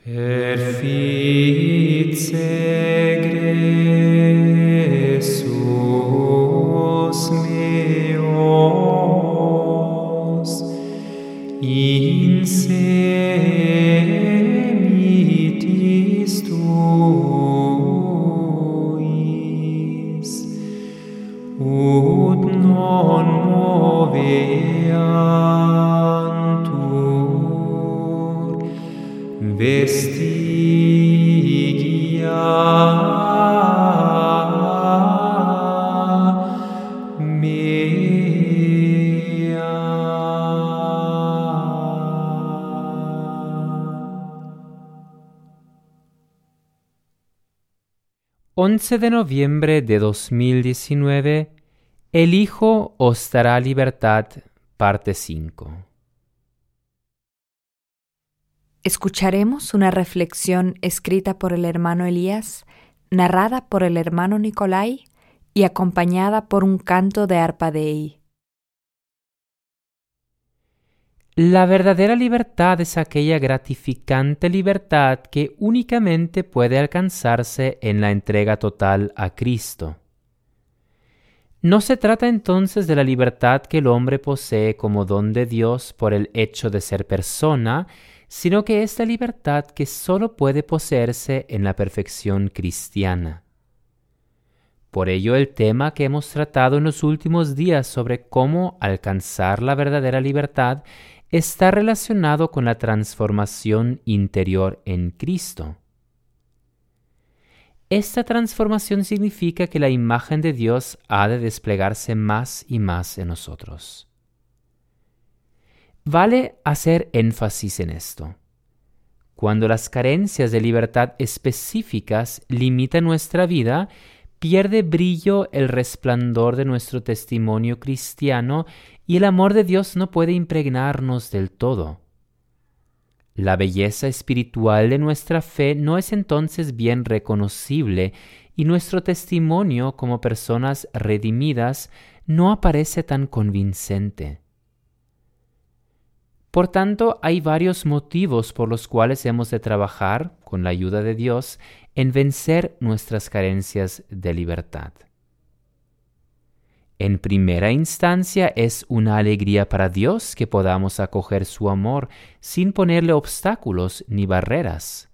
Perfice gressus meos, in semitis tuis, ut non moveantur vestigia mea. 11 de noviembre de 2019, El Hijo os dará libertad, parte 5. Escucharemos una reflexión escrita por el hermano Elías, narrada por el hermano Nicolai y acompañada por un canto de arpa Dei. La verdadera libertad es aquella gratificante libertad que únicamente puede alcanzarse en la entrega total a Cristo. No se trata entonces de la libertad que el hombre posee como don de Dios por el hecho de ser persona, sino que es la libertad que sólo puede poseerse en la perfección cristiana. Por ello, el tema que hemos tratado en los últimos días sobre cómo alcanzar la verdadera libertad está relacionado con la transformación interior en Cristo. Esta transformación significa que la imagen de Dios ha de desplegarse más y más en nosotros. Vale hacer énfasis en esto. Cuando las carencias de libertad específicas limitan nuestra vida, pierde brillo el resplandor de nuestro testimonio cristiano y el amor de Dios no puede impregnarnos del todo. La belleza espiritual de nuestra fe no es entonces bien reconocible y nuestro testimonio como personas redimidas no aparece tan convincente. Por tanto, hay varios motivos por los cuales hemos de trabajar, con la ayuda de Dios, en vencer nuestras carencias de libertad. En primera instancia, es una alegría para Dios que podamos acoger su amor sin ponerle obstáculos ni barreras.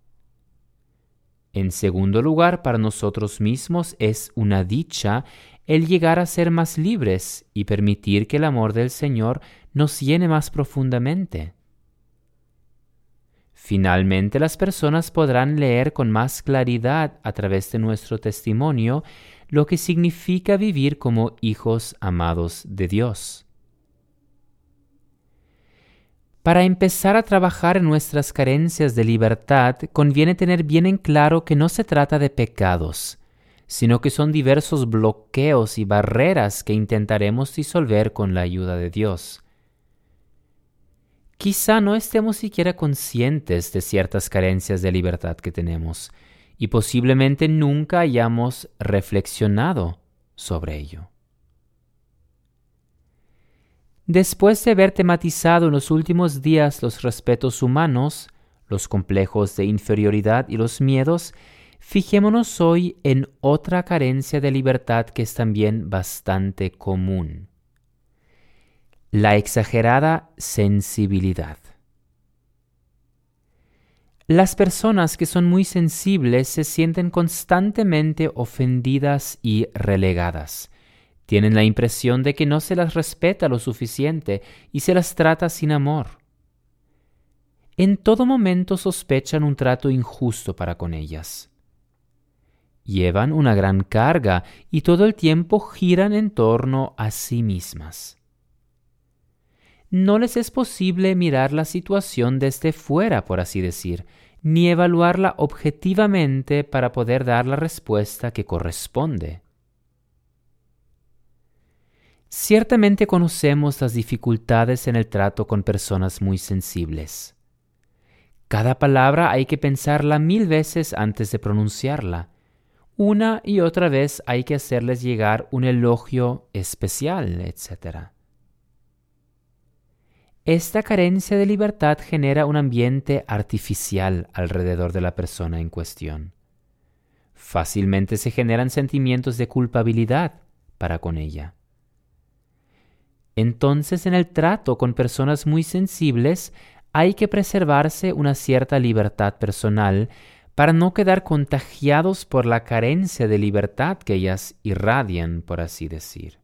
En segundo lugar, para nosotros mismos es una dicha el llegar a ser más libres y permitir que el amor del Señor nos llene más profundamente. Finalmente, las personas podrán leer con más claridad a través de nuestro testimonio lo que significa vivir como hijos amados de Dios. Para empezar a trabajar en nuestras carencias de libertad, conviene tener bien en claro que no se trata de pecados, sino que son diversos bloqueos y barreras que intentaremos disolver con la ayuda de Dios. Quizá no estemos siquiera conscientes de ciertas carencias de libertad que tenemos, y posiblemente nunca hayamos reflexionado sobre ello. Después de haber tematizado en los últimos días los respetos humanos, los complejos de inferioridad y los miedos, fijémonos hoy en otra carencia de libertad que es también bastante común: la exagerada sensibilidad. Las personas que son muy sensibles se sienten constantemente ofendidas y relegadas. Tienen la impresión de que no se las respeta lo suficiente y se las trata sin amor. En todo momento sospechan un trato injusto para con ellas. Llevan una gran carga y todo el tiempo giran en torno a sí mismas. No les es posible mirar la situación desde fuera, por así decir, ni evaluarla objetivamente para poder dar la respuesta que corresponde. Ciertamente conocemos las dificultades en el trato con personas muy sensibles. Cada palabra hay que pensarla 1000 veces antes de pronunciarla. Una y otra vez hay que hacerles llegar un elogio especial, etc. Esta carencia de libertad genera un ambiente artificial alrededor de la persona en cuestión. Fácilmente se generan sentimientos de culpabilidad para con ella. Entonces, en el trato con personas muy sensibles, hay que preservarse una cierta libertad personal para no quedar contagiados por la carencia de libertad que ellas irradian, por así decir.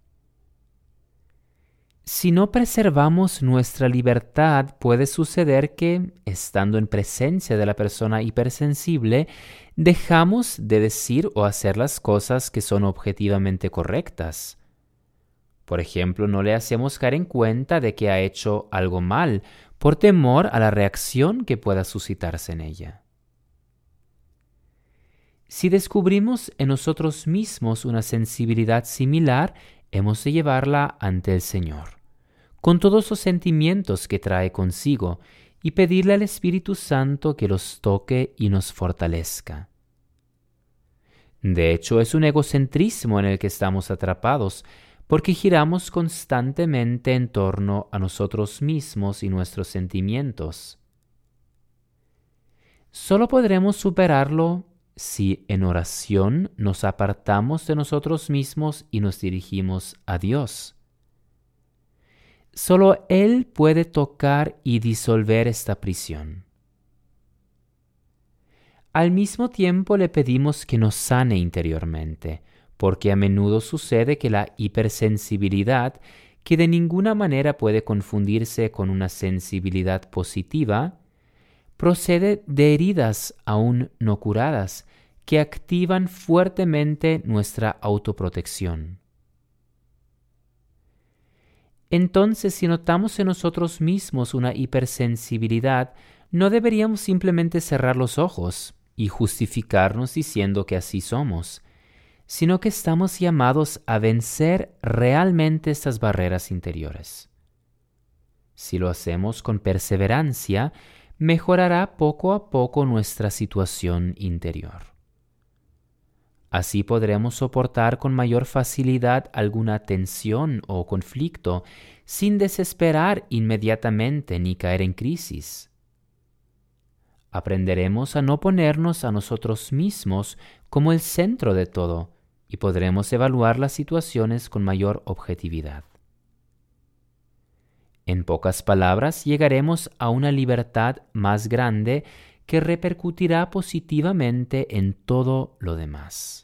Si no preservamos nuestra libertad, puede suceder que, estando en presencia de la persona hipersensible, dejamos de decir o hacer las cosas que son objetivamente correctas. Por ejemplo, no le hacemos caer en cuenta de que ha hecho algo mal por temor a la reacción que pueda suscitarse en ella. Si descubrimos en nosotros mismos una sensibilidad similar, hemos de llevarla ante el Señor, con todos los sentimientos que trae consigo, y pedirle al Espíritu Santo que los toque y nos fortalezca. De hecho, es un egocentrismo en el que estamos atrapados, porque giramos constantemente en torno a nosotros mismos y nuestros sentimientos. Solo podremos superarlo si en oración nos apartamos de nosotros mismos y nos dirigimos a Dios. Solo Él puede tocar y disolver esta prisión. Al mismo tiempo le pedimos que nos sane interiormente, porque a menudo sucede que la hipersensibilidad, que de ninguna manera puede confundirse con una sensibilidad positiva, procede de heridas aún no curadas que activan fuertemente nuestra autoprotección. Entonces, si notamos en nosotros mismos una hipersensibilidad, no deberíamos simplemente cerrar los ojos y justificarnos diciendo que así somos, sino que estamos llamados a vencer realmente estas barreras interiores. Si lo hacemos con perseverancia, mejorará poco a poco nuestra situación interior. Así podremos soportar con mayor facilidad alguna tensión o conflicto sin desesperar inmediatamente ni caer en crisis. Aprenderemos a no ponernos a nosotros mismos como el centro de todo y podremos evaluar las situaciones con mayor objetividad. En pocas palabras, llegaremos a una libertad más grande que repercutirá positivamente en todo lo demás.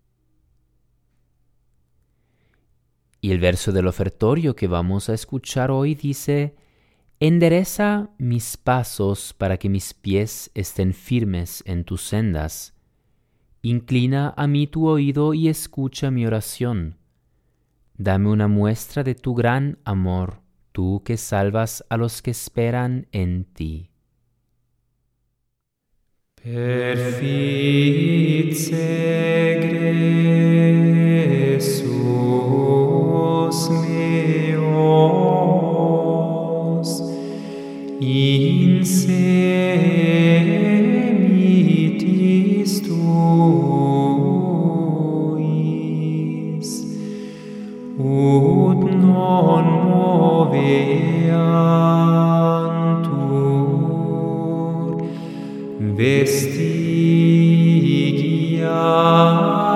Y el verso del ofertorio que vamos a escuchar hoy dice: endereza mis pasos para que mis pies estén firmes en tus sendas. Inclina a mí tu oído y escucha mi oración. Dame una muestra de tu gran amor, tú que salvas a los que esperan en ti. Perfice Jesús meos, in semitis tuis, ut non moveantur vestigia